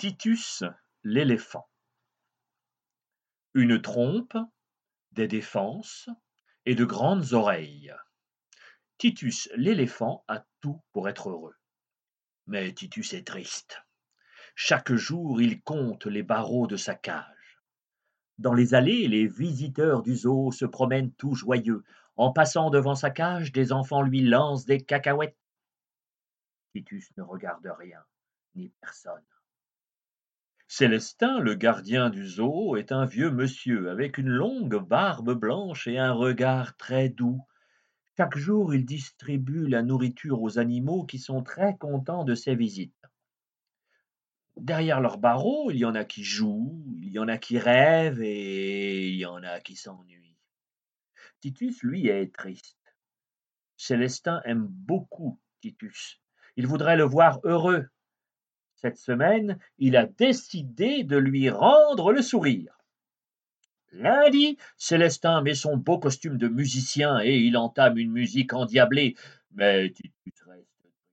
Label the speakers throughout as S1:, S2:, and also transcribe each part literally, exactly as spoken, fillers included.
S1: Titus l'éléphant. Une trompe, des défenses et de grandes oreilles. Titus l'éléphant a tout pour être heureux. Mais Titus est triste. Chaque jour, il compte les barreaux de sa cage. Dans les allées, les visiteurs du zoo se promènent tout joyeux. En passant devant sa cage, des enfants lui lancent des cacahuètes. Titus ne regarde rien, ni personne. Célestin, le gardien du zoo, est un vieux monsieur avec une longue barbe blanche et un regard très doux. Chaque jour, il distribue la nourriture aux animaux qui sont très contents de ses visites. Derrière leurs barreaux, il y en a qui jouent, il y en a qui rêvent et il y en a qui s'ennuient. Titus, lui, est triste. Célestin aime beaucoup Titus. Il voudrait le voir heureux. Cette semaine, il a décidé de lui rendre le sourire. Lundi, Célestin met son beau costume de musicien et il entame une musique endiablée. Mais Titus reste.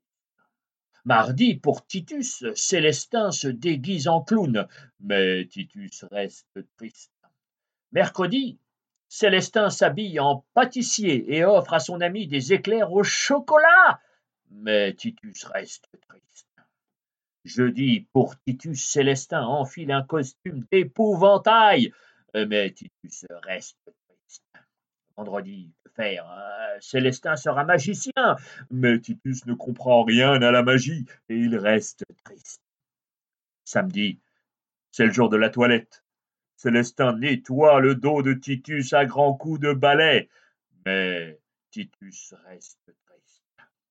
S1: Mardi, pour Titus, Célestin se déguise en clown. Mais Titus reste triste. Mercredi, Célestin s'habille en pâtissier et offre à son ami des éclairs au chocolat. Mais Titus reste triste. Jeudi, pour Titus, Célestin enfile un costume d'épouvantail. Mais Titus reste triste. Vendredi, que faire? Célestin sera magicien. Mais Titus ne comprend rien à la magie et il reste triste. Samedi, c'est le jour de la toilette. Célestin nettoie le dos de Titus à grands coups de balai. Mais Titus reste triste.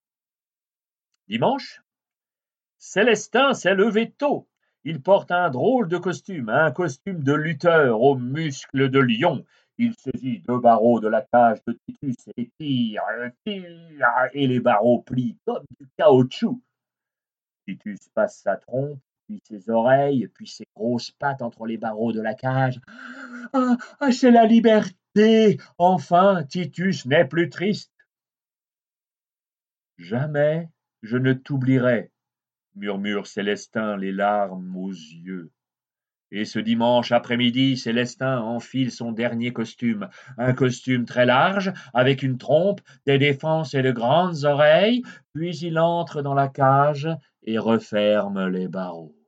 S1: Dimanche, Célestin s'est levé tôt. Il porte un drôle de costume, un costume de lutteur aux muscles de lion. Il saisit deux barreaux de la cage de Titus et tire, tire, et les barreaux plient comme du caoutchouc. Titus passe sa trompe, puis ses oreilles, puis ses grosses pattes entre les barreaux de la cage. Ah, ah c'est la liberté! Enfin, Titus n'est plus triste. Jamais je ne t'oublierai, murmure Célestin, les larmes aux yeux. Et ce dimanche après-midi, Célestin enfile son dernier costume, un costume très large, avec une trompe, des défenses et de grandes oreilles, puis il entre dans la cage et referme les barreaux.